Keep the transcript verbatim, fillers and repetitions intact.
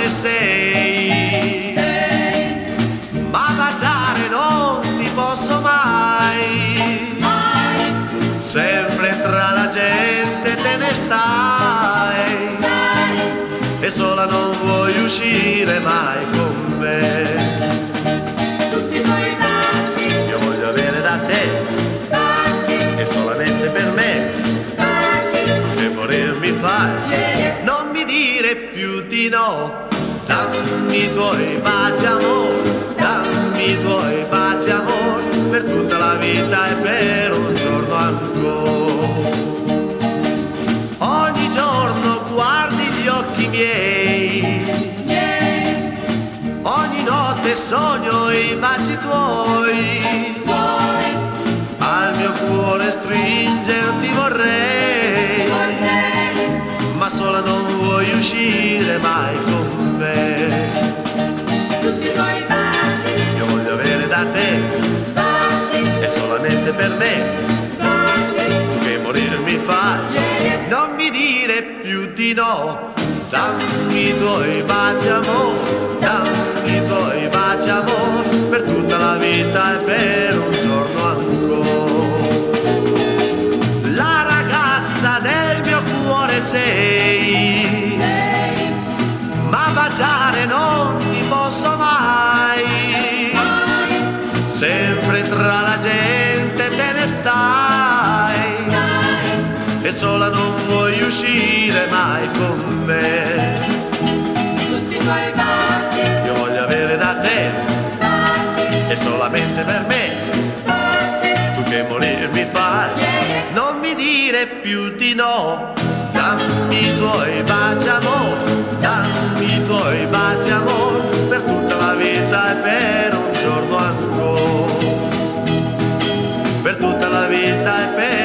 sei, sei. Ma baciare non ti posso mai, mai. Sempre tra la gente te ne stai, stai. E sola non vuoi uscire mai con me. Tutti i tuoi baci io voglio avere da te, baci. E solamente per me Baci. tu che morir mi fai, yeah, yeah. Non mi dire più di no. Dammi i tuoi baci amor, dammi i tuoi baci amor, per tutta la vita e per un giorno ancora. Ogni giorno guardi gli occhi miei, Yeah. ogni notte sogno i baci tuoi, Vuoi, al mio cuore stringerti vorrei, vorrei. ma sola non vuoi uscire mai con me. Tutti i tuoi baci Io voglio avere da te, baci. e solamente per me Baci. tu che morir mi fai, Yeah, yeah. non mi dire più di no. Dammi i tuoi baci amor, dammi i tuoi baci amor, per tutta la vita e per un giorno ancora. La ragazza del mio cuore sei, Sei, ma baciare non ti posso mai, mai. sempre tra la gente te ne stai, Dai. e sola non vuoi uscire mai con me. Tutti i tuoi baci Io voglio avere da te, baci. e solamente per me Baci. tu che morir mi fai, Yeah, yeah. non mi dire più di no. Dammi i tuoi baci amor, dammi i tuoi baci amor, per tutta la vita e per un giorno ancora, per tutta la vita e per